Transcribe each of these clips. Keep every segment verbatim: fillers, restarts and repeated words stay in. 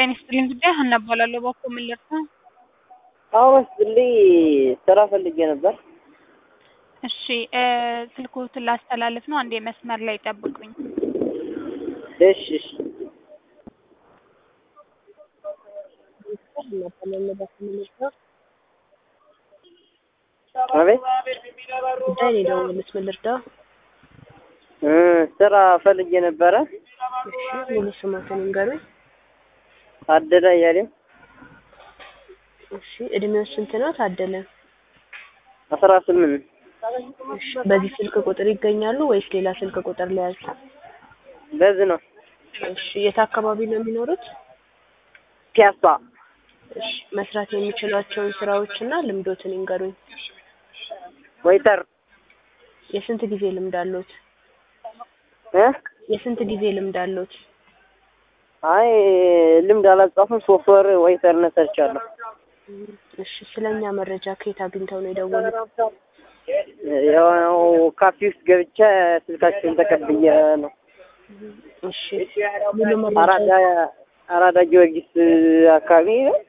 ጤና ይስጥልኝ ጉዳይ ሀና እባላለሁ። እባክዎ ምን ልርዳ? አዎ መስልኝ ስራ ፈልጌ ነበር። እሺ እ ስልክዎትን ላስተላልፍ ነው። አንዴ መስመር ላይ ጠብቁኝ። እሺ እሺ አቤት ጉዳይ ነው የደወሉት። ምን ልርዳ? እ ስራ ፈልጌ ነበረ። እሺ ሙሉ ስሞትን ይንገሩኝ። ታደለ እያሌው። እሺ እድሜው ስንት ነው ታደለ? አስራ ስምንት እሺ በዚህ ስልክ ቁጥር ይገኛሉ ወይስ ሌላ ስልክ ቁጥር ለያዝ? በዚህ ነው። እሺ የት አካባቢ ነው የሚኖሩት? ፒያሳ። እሺ መስራት የሚችሏቸውን ስራዎችና ልምዶትን ይንገሩኝ። ወይተር። የስንት ጊዜ ልምድ አለዎት? እ የስንት ጊዜ ልምድ አለዎት? አይ ልምድ አላጻፍም። ሶስት ወር ወይተርነት ሰርቻለሁ። እሺ ስለኛ መረጃ ከየት አግኝተው ነው የደወሉት? ያው ካፌ ውስጥ ገብቼ ስልካችሁን ተቀብዬ ነው። እሺ ሙሉ መረጃ አራዳ አራዳ ጊዮርጊስ አካባቢ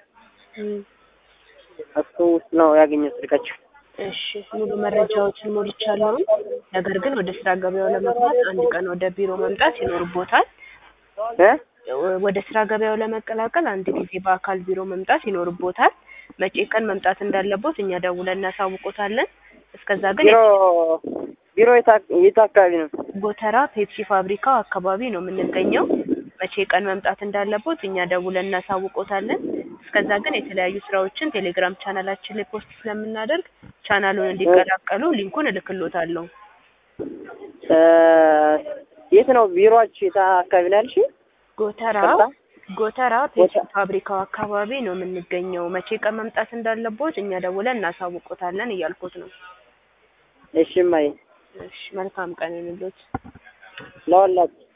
እሱ ውስጥ ነው ያገኘሁት ስልካችሁ። እሺ ሙሉ መረጃዎችን ሞልቻለሁ። ነገር ግን ወደ ስራ ገበያው ለመግባት አንድ ቀን ወደ ቢሮ መምጣት ይኖርቦታል። እ ወደ ስራ ገበያው ለመቀላቀል አንድ ጊዜ በአካል ቢሮ መምጣት ይኖርቦታል። መቼ ቀን መምጣት እንዳለቦት እኛ ደውለን እናሳውቆታለን። እስከዛ ግን ቢሮ ቢሮ የት አካባቢ ነው? ጎተራ ፔፕሲ ፋብሪካው አካባቢ ነው የምንገኘው። መቼ ቀን መምጣት እንዳለቦት እኛ ደውለን እናሳውቆታለን። እስከዛ ግን የተለያዩ ስራዎችን ቴሌግራም ቻናላችን ላይ ፖስት ስለምናደርግ ቻናሉን እንዲቀላቀሉ ሊንኩን እልክልዎታለሁ። እ የት ነው ቢሮአችሁ? የት አካባቢ ነው ያልሽኝ? ጎተራ ጎተራ ፔፕሲ ፋብሪካው አካባቢ ነው የምንገኘው። መቼ ቀን መምጣት እንዳለቦት እኛ ደውለን እናሳውቆታለን እያልኩት ነው። እሺ ማይ እሺ መልካም ቀን ይሁንልዎት። ለሁላችሁ